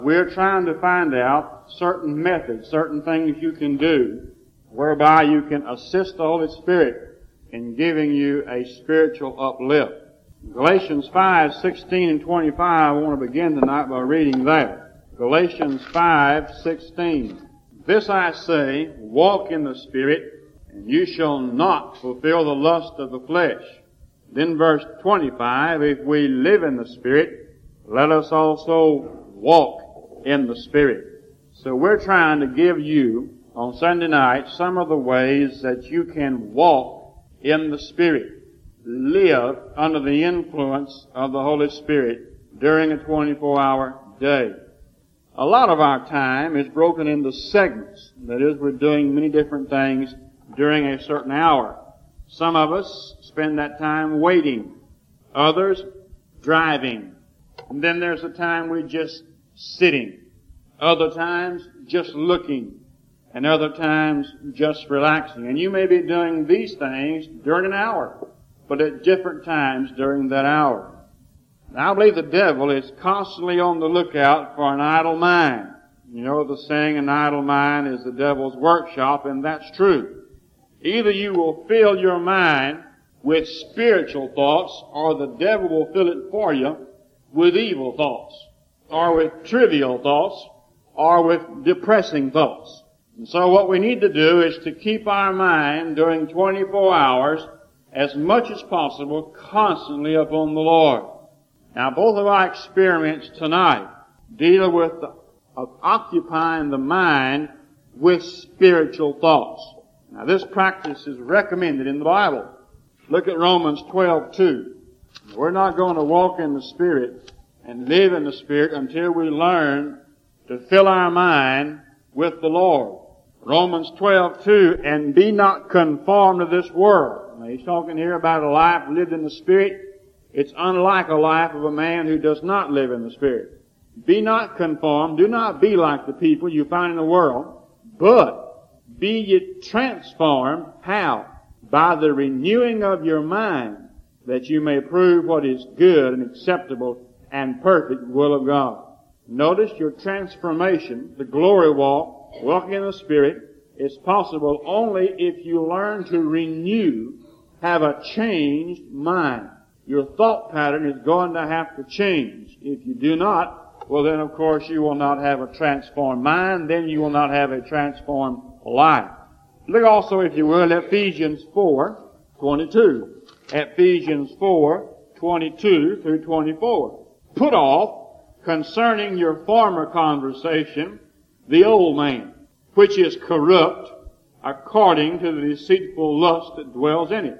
We're trying to find out certain methods, certain things you can do, whereby you can assist the Holy Spirit in giving you a spiritual uplift. Galatians 5:16 and 25, I want to begin tonight by reading that. Galatians 5:16. This I say, walk in the Spirit, and you shall not fulfill the lust of the flesh. Then verse 25, if we live in the Spirit, let us also walk in the Spirit. So we're trying to give you, on Sunday night, some of the ways that you can walk in the Spirit. Live under the influence of the Holy Spirit during a 24-hour day. A lot of our time is broken into segments. That is, we're doing many different things during a certain hour. Some of us spend that time waiting. Others, driving. And then there's a time we're just sitting. Other times, just looking. And other times, just relaxing. And you may be doing these things during an hour, but at different times during that hour. Now, I believe the devil is constantly on the lookout for an idle mind. You know the saying, an idle mind is the devil's workshop, and that's true. Either you will fill your mind with spiritual thoughts, or the devil will fill it for you with evil thoughts, or with trivial thoughts, or with depressing thoughts. And so what we need to do is to keep our mind during 24 hours as much as possible constantly upon the Lord. Now, both of our experiments tonight deal with occupying the mind with spiritual thoughts. Now, this practice is recommended in the Bible. Look at Romans 12:2. We're not going to walk in the Spirit and live in the Spirit until we learn to fill our mind with the Lord. Romans 12:2, and be not conformed to this world. Now, he's talking here about a life lived in the Spirit. It's unlike a life of a man who does not live in the Spirit. Be not conformed, do not be like the people you find in the world, but be ye transformed. How? By the renewing of your mind, that you may prove what is good and acceptable and perfect will of God. Notice your transformation, the glory walk, walking in the Spirit, is possible only if you learn to renew, have a changed mind. Your thought pattern is going to have to change. If you do not, well then of course you will not have a transformed mind, then you will not have a transformed life. Look also, if you will, at Ephesians 4:22. Ephesians 4:22 through 24. Put off, concerning your former conversation, the old man, which is corrupt according to the deceitful lust that dwells in it,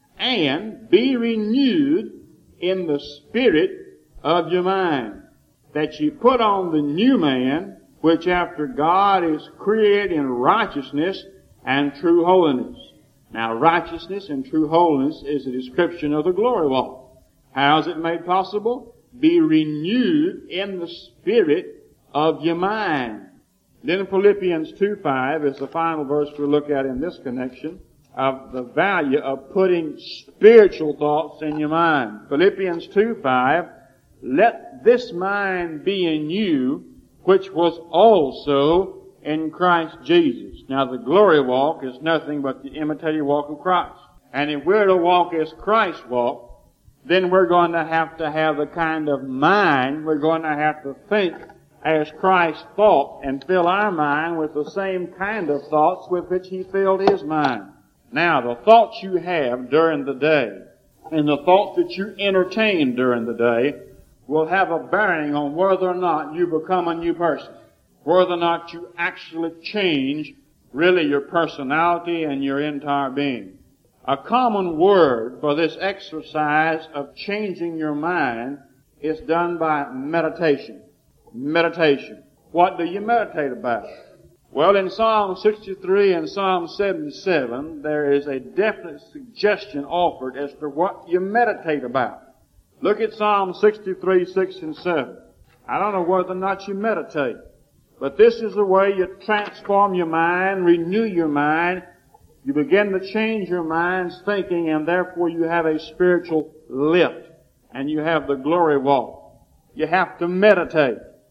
and be renewed in the spirit of your mind, that ye put on the new man, which after God is created in righteousness and true holiness. Now, righteousness and true holiness is a description of the glory walk. How is it made possible? Be renewed in the spirit of your mind. Then Philippians 2:5 is the final verse we'll look at in this connection of the value of putting spiritual thoughts in your mind. Philippians 2:5, let this mind be in you, which was also in Christ Jesus. Now, the glory walk is nothing but the imitative walk of Christ. And if we're to walk as Christ walked, then we're going to have the kind of mind, we're going to have to think as Christ thought and fill our mind with the same kind of thoughts with which He filled His mind. Now, the thoughts you have during the day and the thoughts that you entertain during the day will have a bearing on whether or not you become a new person, whether or not you actually change really your personality and your entire being. A common word for this exercise of changing your mind is done by meditation. Meditation. What do you meditate about? Well, in Psalm 63 and Psalm 77, there is a definite suggestion offered as to what you meditate about. Look at Psalm 63, 6 and 7. I don't know whether or not you meditate, but this is the way you transform your mind, renew your mind. You begin to change your mind's thinking, and therefore you have a spiritual lift, and you have the glory walk. You have to meditate.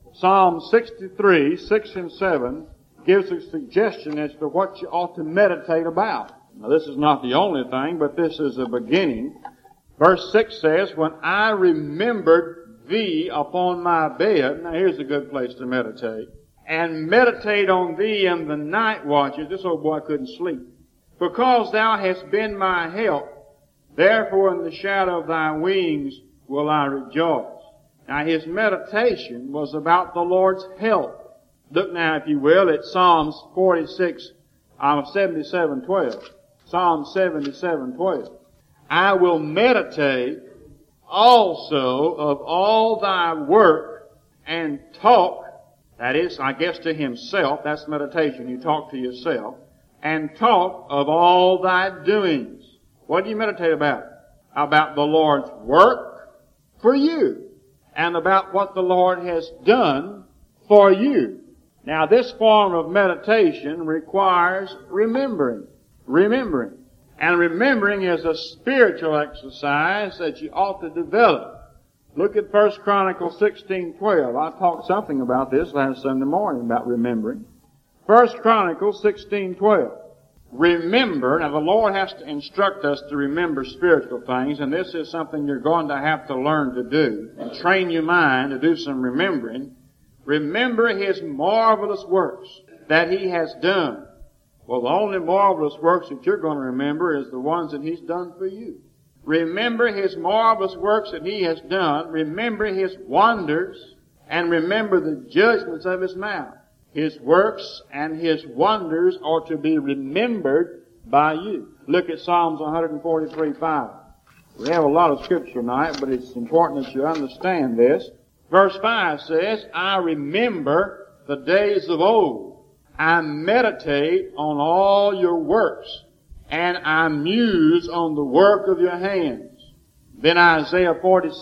Psalm 63, 6 and 7 gives a suggestion as to what you ought to meditate about. Now this is not the only thing, but this is a beginning. Verse 6 says, when I remembered thee upon my bed, now here's a good place to meditate, and meditate on thee in the night watches, this old boy couldn't sleep, because thou hast been my help, therefore in the shadow of thy wings will I rejoice. Now his meditation was about the Lord's help. Look now, if you will, at Psalms 77:12. Psalm 77:12. I will meditate also of all thy work and talk, that is, I guess to himself, that's meditation, you talk to yourself, and talk of all thy doings. What do you meditate about? About the Lord's work for you, and about what the Lord has done for you. Now this form of meditation requires remembering. And remembering is a spiritual exercise that you ought to develop. Look at 1 Chronicles 16:12. I talked something about this last Sunday morning about remembering. 1 Chronicles 16:12. Remember, now the Lord has to instruct us to remember spiritual things, and this is something you're going to have to learn to do, and train your mind to do some remembering. Remember His marvelous works that He has done. Well, the only marvelous works that you're going to remember is the ones that He's done for you. Remember His marvelous works that He has done. Remember His wonders, and remember the judgments of His mouth. His works and His wonders are to be remembered by you. Look at Psalms 143:5. We have a lot of scripture tonight, but it's important that you understand this. Verse 5 says, I remember the days of old. I meditate on all your works, and I muse on the work of your hands. Then Isaiah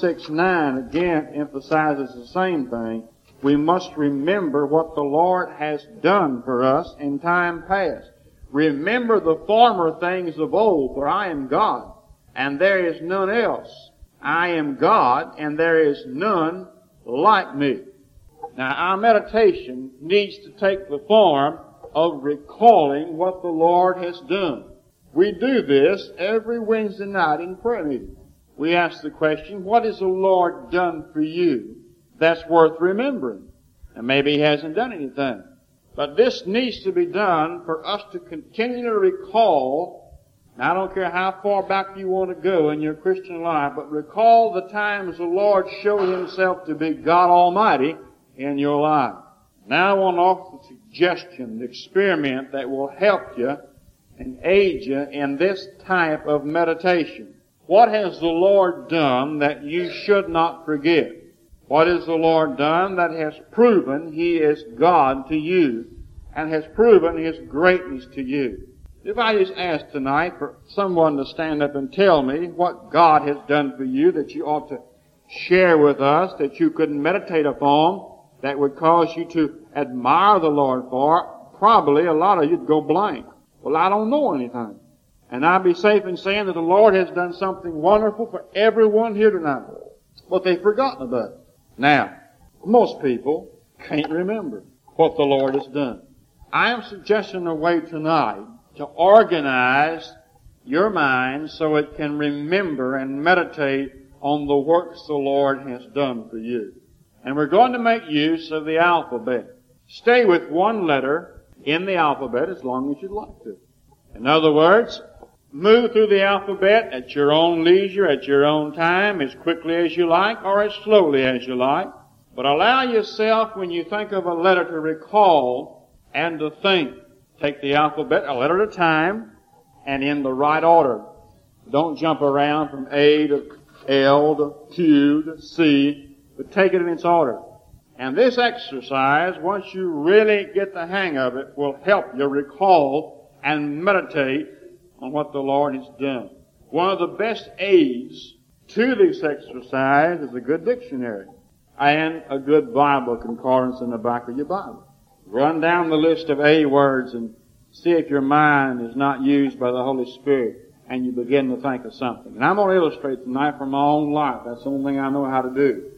46:9 again emphasizes the same thing. We must remember what the Lord has done for us in time past. Remember the former things of old, for I am God, and there is none else. I am God, and there is none like me. Now, our meditation needs to take the form of recalling what the Lord has done. We do this every Wednesday night in prayer meeting. We ask the question, what has the Lord done for you that's worth remembering? And maybe He hasn't done anything. But this needs to be done for us to continue to recall. Now, I don't care how far back you want to go in your Christian life, but recall the times the Lord showed Himself to be God Almighty in your life. Now I want to offer a suggestion, an experiment that will help you and aid you in this type of meditation. What has the Lord done that you should not forget? What has the Lord done that has proven He is God to you and has proven His greatness to you? If I just ask tonight for someone to stand up and tell me what God has done for you that you ought to share with us, that you could meditate upon, that would cause you to admire the Lord for, probably a lot of you'd go blank. Well, I don't know anything. And I'd be safe in saying that the Lord has done something wonderful for everyone here tonight. But they've forgotten about it. Now, most people can't remember what the Lord has done. I am suggesting a way tonight to organize your mind so it can remember and meditate on the works the Lord has done for you. And we're going to make use of the alphabet. Stay with one letter in the alphabet as long as you'd like to. In other words, move through the alphabet at your own leisure, at your own time, as quickly as you like or as slowly as you like. But allow yourself, when you think of a letter, to recall and to think. Take the alphabet a letter at a time and in the right order. Don't jump around from A to L to Q to C, but take it in its order. And this exercise, once you really get the hang of it, will help you recall and meditate on what the Lord has done. One of the best aids to this exercise is a good dictionary and a good Bible concordance in the back of your Bible. Run down the list of A words and see if your mind is not used by the Holy Spirit and you begin to think of something. And I'm going to illustrate tonight from my own life. That's the only thing I know how to do.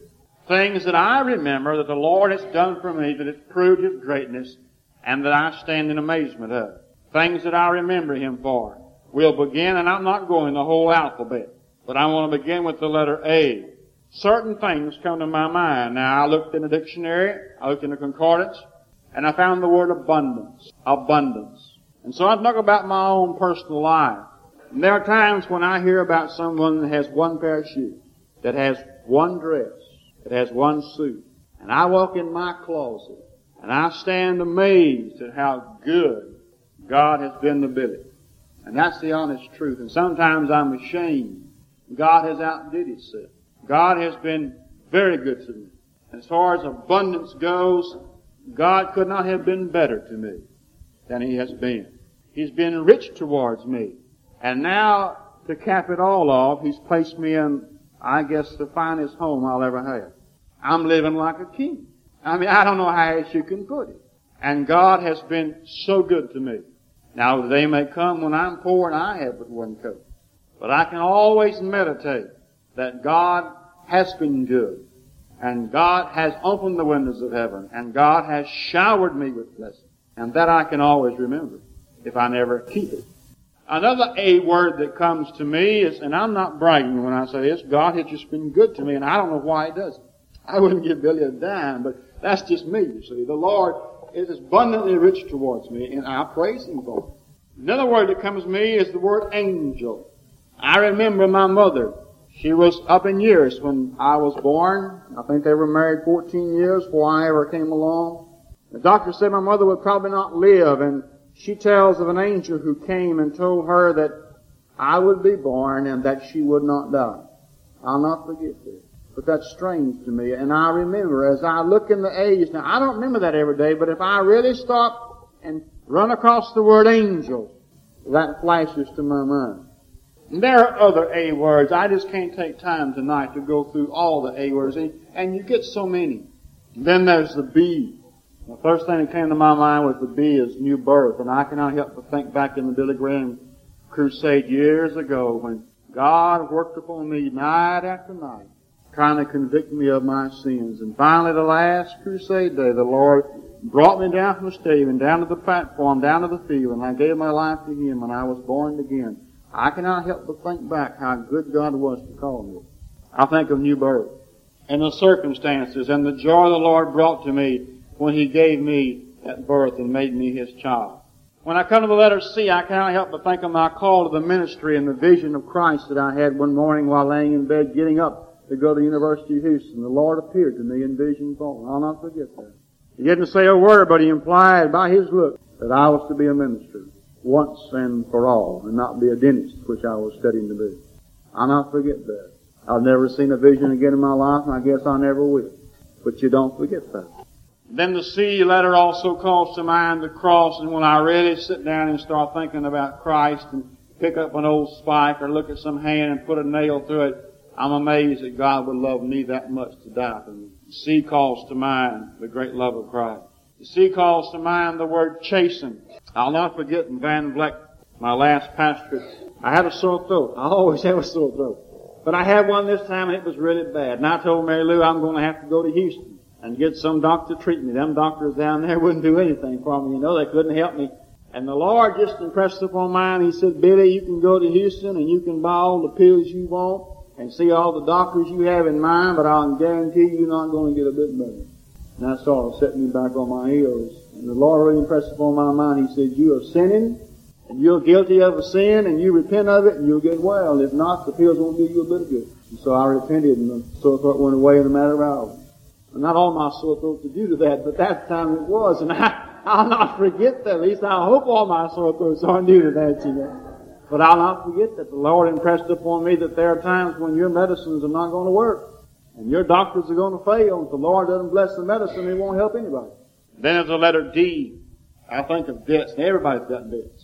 Things that I remember that the Lord has done for me, that it's proved His greatness, and that I stand in amazement of. Things that I remember Him for. We'll begin, and I'm not going the whole alphabet, but I want to begin with the letter A. Certain things come to my mind. Now, I looked in the dictionary, I looked in the concordance, and I found the word abundance. Abundance. And so I talk about my own personal life. And there are times when I hear about someone that has one pair of shoes, that has one dress, that has one suit. And I walk in my closet, and I stand amazed at how good God has been to Billy. And that's the honest truth. And sometimes I'm ashamed. God has outdid Himself. God has been very good to me. As far as abundance goes, God could not have been better to me than He has been. He's been rich towards me. And now, to cap it all off, He's placed me in, I guess, the finest home I'll ever have. I'm living like a king. I mean, I don't know how else you can put it. And God has been so good to me. Now, the day may come when I'm poor and I have but one coat. But I can always meditate that God has been good. And God has opened the windows of heaven. And God has showered me with blessings. And that I can always remember if I never keep it. Another A word that comes to me is, and I'm not bragging when I say this, God has just been good to me, and I don't know why He doesn't. I wouldn't give Billy a dime, but that's just me, you see. The Lord is abundantly rich towards me, and I praise Him for it. Another word that comes to me is the word angel. I remember my mother. She was up in years when I was born. I think they were married 14 years before I ever came along. The doctor said my mother would probably not live, and she tells of an angel who came and told her that I would be born and that she would not die. I'll not forget that. But that's strange to me. And I remember as I look in the A's, now I don't remember that every day, but if I really stop and run across the word angel, that flashes to my mind. And there are other A words. I just can't take time tonight to go through all the A words. And you get so many. And then there's the B. The first thing that came to my mind was the B is new birth. And I cannot help but think back in the Billy Graham crusade years ago when God worked upon me night after night, trying to convict me of my sins. And finally, the last crusade day, the Lord brought me down from the stage and down to the platform, down to the field, and I gave my life to Him, and I was born again. I cannot help but think back how good God was to call me. I think of new birth and the circumstances and the joy the Lord brought to me when He gave me at birth and made me His child. When I come to the letter C, I cannot help but think of my call to the ministry and the vision of Christ that I had one morning while laying in bed getting up to go to the University of Houston. The Lord appeared to me in vision form. I'll not forget that. He didn't say a word, but He implied by His look that I was to be a minister once and for all and not be a dentist, which I was studying to be. I'll not forget that. I've never seen a vision again in my life, and I guess I never will. But you don't forget that. Then the C letter also calls to mind the cross, and when I really sit down and start thinking about Christ and pick up an old spike or look at some hand and put a nail through it, I'm amazed that God would love me that much to die for me. The C calls to mind the great love of Christ. The C calls to mind the word chasten. I'll not forget in Van Vleck, my last pastorate, I had a sore throat. I always have a sore throat. But I had one this time and it was really bad. And I told Mary Lou I'm going to have to go to Houston and get some doctor to treat me. Them doctors down there wouldn't do anything for me. You know, they couldn't help me. And the Lord just impressed upon mine. He said, Billy, you can go to Houston and you can buy all the pills you want and see all the doctors you have in mind, but I'll guarantee you're not going to get a bit better. And that sort of set me back on my heels. And the Lord really impressed upon my mind. He said, you are sinning, and you're guilty of a sin, and you repent of it, and you'll get well. If not, the pills won't do you a bit of good. And so I repented, and the sore throat went away in a matter of hours. And not all my sore throats are due to that, but that time it was. And I'll not forget that. At least I hope all my sore throats aren't due to that, you know. But I'll not forget that the Lord impressed upon me that there are times when your medicines are not going to work. And your doctors are going to fail. If the Lord doesn't bless the medicine, He won't help anybody. Then there's the letter D. I think of debts. Everybody's got debts.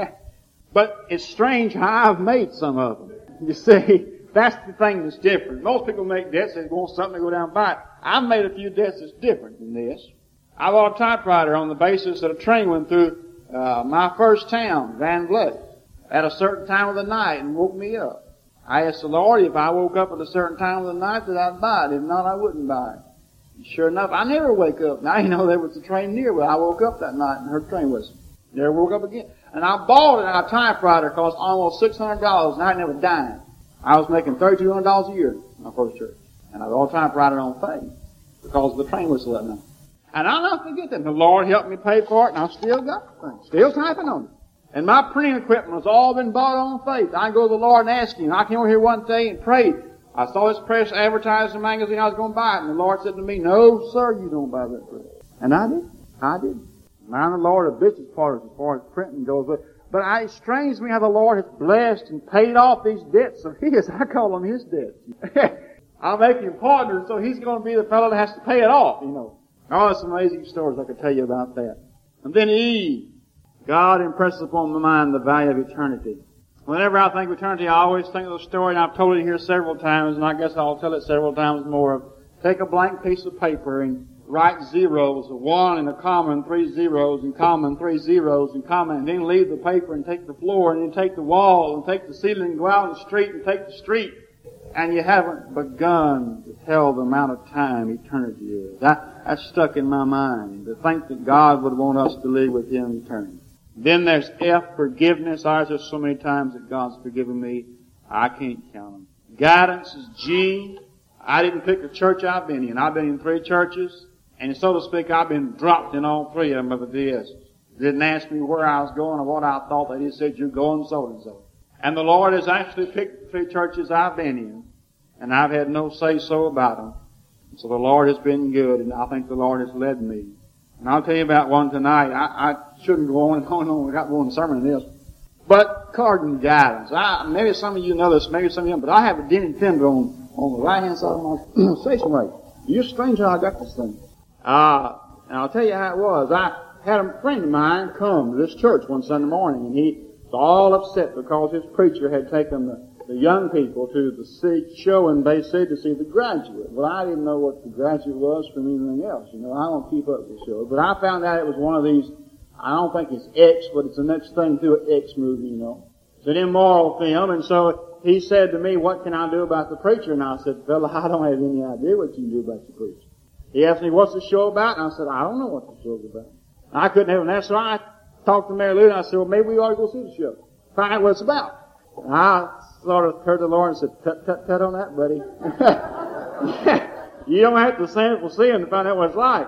But it's strange how I've made some of them. You see, that's the thing that's different. Most people make debts, they want something to go down and buy it. I've made a few debts that's different than this. I bought a typewriter on the basis that a train went through my first town, Van Vleck, at a certain time of the night and woke me up. I asked the Lord if I woke up at a certain time of the night that I'd buy it. If not, I wouldn't buy it. Sure enough, I never wake up. Now, there was a train near, but I woke up that night and heard the train whistle. Never woke up again. And I bought it, and a typewriter cost almost $600, and I never died. I was making $3,200 a year in my first church. And I bought a typewriter on faith because of the train whistle that night. And I'll not forget that. The Lord helped me pay for it, and I still got the thing. Still typing on it. And my printing equipment was all been bought on faith. I go to the Lord and ask Him. I came over here one day and prayed. I saw this press advertised in the magazine. I was going to buy it. And the Lord said to me, "No, sir, you don't buy that press." And I did. I did. Now the Lord, a business partner as far as printing goes. But it strains me how the Lord has blessed and paid off these debts of His. I call them His debts. I'll make Him partner, so He's going to be the fellow that has to pay it off, Oh, there's some amazing stories I could tell you about that. And then Eve. God impresses upon my mind the value of eternity. Whenever I think of eternity, I always think of the story, and I've told it here several times, and I guess I'll tell it several times more. Take a blank piece of paper and write zeros, a 1 and a comma and 3 zeros and comma and 3 zeros and comma, and then leave the paper and take the floor and then take the wall and take the ceiling and go out in the street and take the street. And you haven't begun to tell the amount of time eternity is. That's stuck in my mind, to think that God would want us to live with Him eternally. Then there's F, forgiveness. There's just so many times that God's forgiven me, I can't count them. Guidance is G. I didn't pick the church I've been in. I've been in 3 churches, and so to speak, I've been dropped in all 3 of them with a DS. Didn't ask me where I was going or what I thought. They just said, "You're going so and so." And the Lord has actually picked the 3 churches I've been in, and I've had no say-so about them. So the Lord has been good, and I think the Lord has led me. And I'll tell you about one tonight. I shouldn't go on and on and on. We got one sermon in this. But cardinal guidance. Maybe some of you know this, maybe some of you don't, but I have a dented fender on the right-hand side of my station rate. You're strange how I got this thing. And I'll tell you how it was. I had a friend of mine come to this church one Sunday morning, and he was all upset because his preacher had taken the young people to the show in Bay City to see The Graduate. Well, I didn't know what The Graduate was from anything else. I don't keep up with the show. But I found out it was one of these, I don't think it's X, but it's the next thing to an X movie, It's an immoral film. And so he said to me, "What can I do about the preacher?" And I said, "Fella, I don't have any idea what you can do about the preacher." He asked me, "What's the show about?" And I said, "I don't know what the show's about." And I couldn't have an answer. So I talked to Mary Lou, and I said, "Well, maybe we ought to go see the show. Find out what it's about." And I sort of heard the Lord and said, "Tut on that, buddy." You don't have to sample seeing to find out what it's like,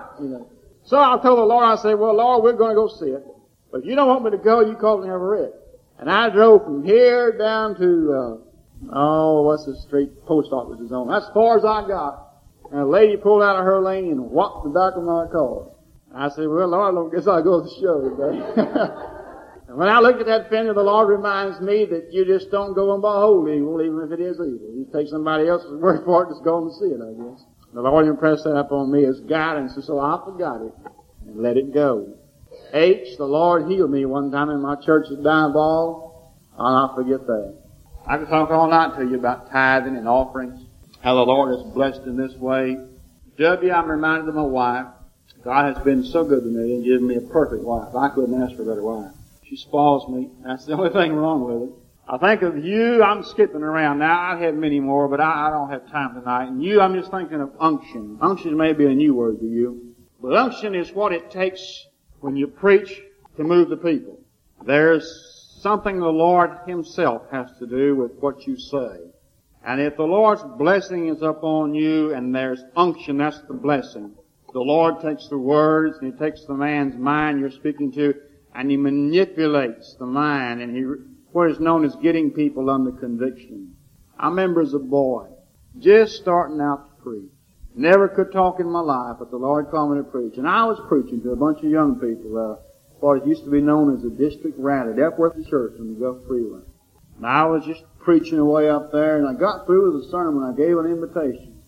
So I told the Lord, I said, "Well, Lord, we're going to go see it. But if you don't want me to go, you call me over it." And I drove from here down to, what's the street? Post office is on. That's as far as I got. And a lady pulled out of her lane and whopped the back of my car. I said, "Well, Lord, I guess I'll go to the show today." And when I look at that fender, the Lord reminds me that you just don't go and behold evil, even if it is evil. You take somebody else's word for it, just go and see it, I guess. The Lord impressed that upon me as guidance, and so I forgot it and let it go. H, the Lord healed me one time in my church at Diboll. I'll not forget that. I could talk all night to you about tithing and offerings, how the Lord has blessed in this way. W, I'm reminded of my wife. God has been so good to me and given me a perfect wife. I couldn't ask for a better wife. She spoils me. That's the only thing wrong with it. I think of you, I'm skipping around now. I'd have many more, but I don't have time tonight. And you, I'm just thinking of unction. Unction may be a new word to you. But unction is what it takes when you preach to move the people. There's something the Lord Himself has to do with what you say. And if the Lord's blessing is upon you and there's unction, that's the blessing. The Lord takes the words and He takes the man's mind you're speaking to, and He manipulates the mind, and what is known as getting people under conviction. I remember as a boy, just starting out to preach. Never could talk in my life, but the Lord called me to preach. And I was preaching to a bunch of young people, what used to be known as the district rally, Epworth Church on the Gulf Freeway. And I was just preaching away up there, and I got through with the sermon. I gave an invitation.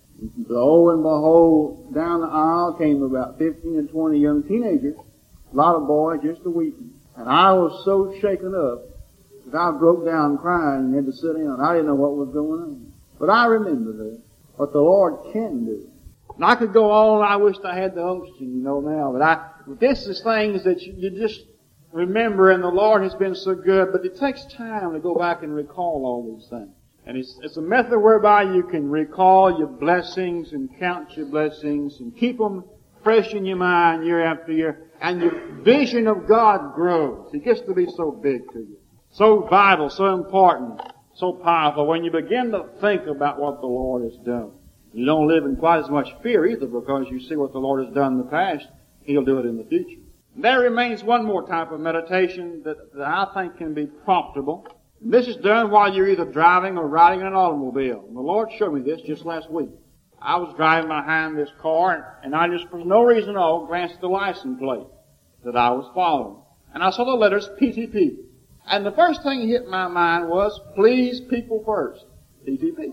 Lo and behold, down the aisle came about 15 and 20 young teenagers, a lot of boys just a weeping. And I was so shaken up that I broke down crying and had to sit down. I didn't know what was going on. But I remember that, what the Lord can do. And I could go on, I wished I had the unction, now. But this is things that you just remember, and the Lord has been so good, but it takes time to go back and recall all these things. And it's a method whereby you can recall your blessings and count your blessings and keep them fresh in your mind year after year. And your vision of God grows. It gets to be so big to you. So vital, so important, so powerful when you begin to think about what the Lord has done. You don't live in quite as much fear either because you see what the Lord has done in the past. He'll do it in the future. There remains one more type of meditation that I think can be profitable. This is done while you're either driving or riding in an automobile. And the Lord showed me this just last week. I was driving behind this car, and I just, for no reason at all, glanced at the license plate that I was following. And I saw the letters PTP. And the first thing that hit my mind was, please people first. PTP.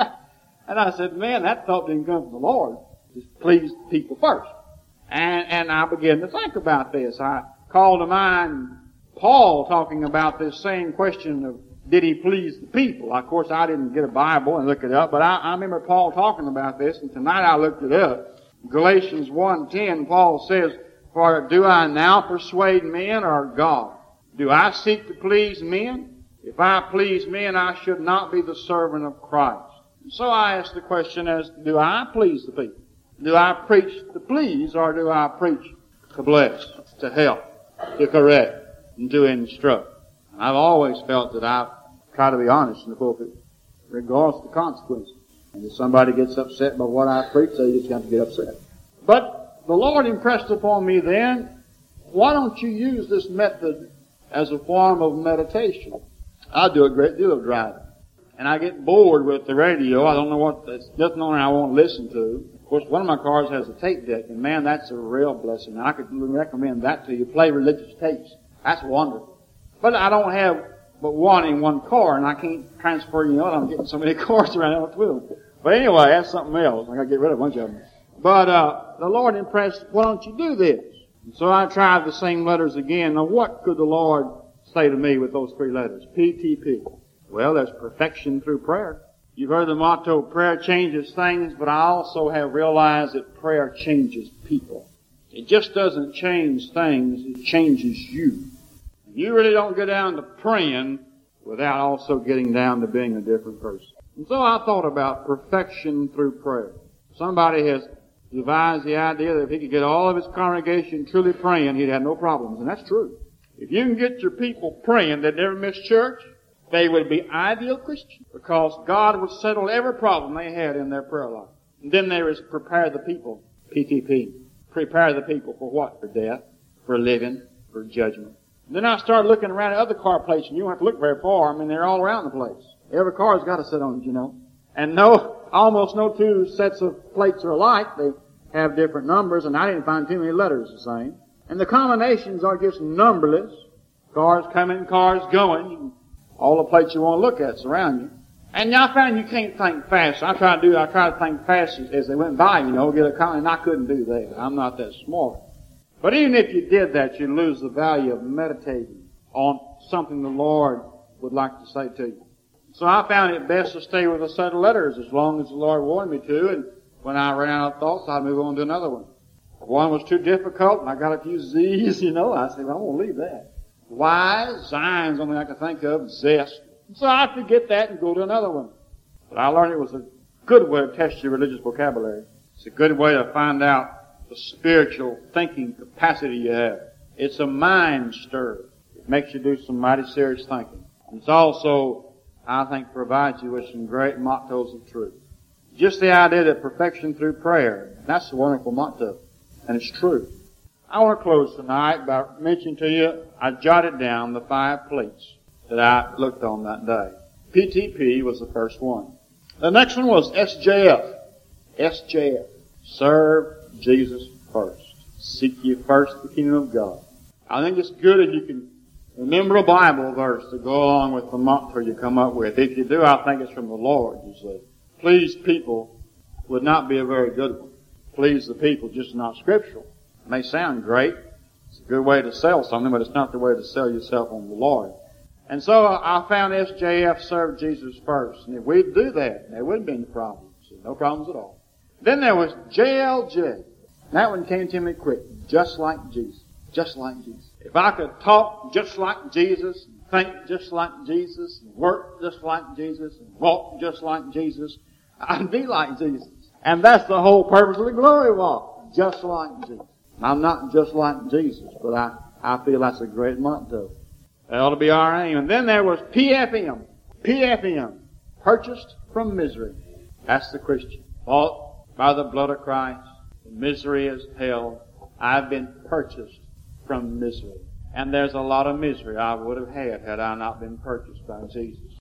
And I said, man, that thought didn't come from the Lord. Just please people first. And I began to think about this. I called to mind Paul talking about this same question of, did he please the people? Of course, I didn't get a Bible and look it up, but I remember Paul talking about this, and tonight I looked it up. Galatians 1:10, Paul says, for do I now persuade men or God? Do I seek to please men? If I please men, I should not be the servant of Christ. So I asked the question as, do I please the people? Do I preach to please, or do I preach to bless, to help, to correct, and to instruct? And I've always felt that I try to be honest in the pulpit, regardless of the consequences. And if somebody gets upset by what I preach, they just have to get upset. But the Lord impressed upon me then, why don't you use this method as a form of meditation? I do a great deal of driving. And I get bored with the radio. I don't know what, there's nothing on there I won't listen to. Of course, one of my cars has a tape deck, and man, that's a real blessing. I could recommend that to you. Play religious tapes. That's wonderful. But I don't have but one in one car, and I can't transfer, I'm getting so many cars around with them. But anyway, that's something else. I gotta get rid of a bunch of them. But, the Lord impressed, why don't you do this? And so I tried the same letters again. Now what could the Lord say to me with those three letters? PTP. Well, there's perfection through prayer. You've heard the motto, prayer changes things, but I also have realized that prayer changes people. It just doesn't change things, it changes you. You really don't get down to praying without also getting down to being a different person. And so I thought about perfection through prayer. Somebody has devised the idea that if he could get all of his congregation truly praying, he'd have no problems. And that's true. If you can get your people praying that never miss church, they would be ideal Christians, because God would settle every problem they had in their prayer life. And then there is prepare the people, PTP. Prepare the people for what? For death, for living, for judgment. And then I started looking around at other car plates, and you don't have to look very far. I mean, they're all around the place. Every car's got to sit on it, And almost no two sets of plates are alike. They have different numbers, and I didn't find too many letters the same. And the combinations are just numberless. Cars coming, cars going. All the plates you want to look at's around you. And I found you can't think fast. I tried to think fast as they went by, get a comment, and I couldn't do that. I'm not that smart. But even if you did that, you'd lose the value of meditating on something the Lord would like to say to you. So I found it best to stay with a set of letters as long as the Lord wanted me to, and when I ran out of thoughts, I'd move on to another one. If one was too difficult, and I got a few Z's, I said, well, I'm going to leave that. Y, Zion's only I can think of, zest. So I forget that and go to another one. But I learned it was a good way to test your religious vocabulary. It's a good way to find out the spiritual thinking capacity you have. It's a mind stir. It makes you do some mighty serious thinking. It's also, I think, provides you with some great mottos of truth. Just the idea that perfection through prayer, that's a wonderful motto. And it's true. I want to close tonight by mentioning to you, I jotted down the 5 plates that I looked on that day. PTP was the first one. The next one was SJF. SJF. Serve Jesus first. Seek ye first the kingdom of God. I think it's good if you can remember a Bible verse to go along with the motto you come up with. If you do, I think it's from the Lord, you see. Please people would not be a very good one. Please the people, just not scriptural. It may sound great. It's a good way to sell something, but it's not the way to sell yourself on the Lord. And so I found SJF, serve Jesus first. And if we'd do that, there wouldn't be any problems. No problems at all. Then there was JLJ. That one came to me quick. Just like Jesus. Just like Jesus. If I could talk just like Jesus, think just like Jesus, and work just like Jesus, and walk just like Jesus. I'd be like Jesus. And that's the whole purpose of the glory walk. Just like Jesus. I'm not just like Jesus, but I feel that's a great motto. That ought to be our aim. And then there was PFM. PFM. Purchased from misery. That's the Christian. Bought by the blood of Christ. The misery is hell. I've been purchased from misery. And there's a lot of misery I would have had I not been purchased by Jesus.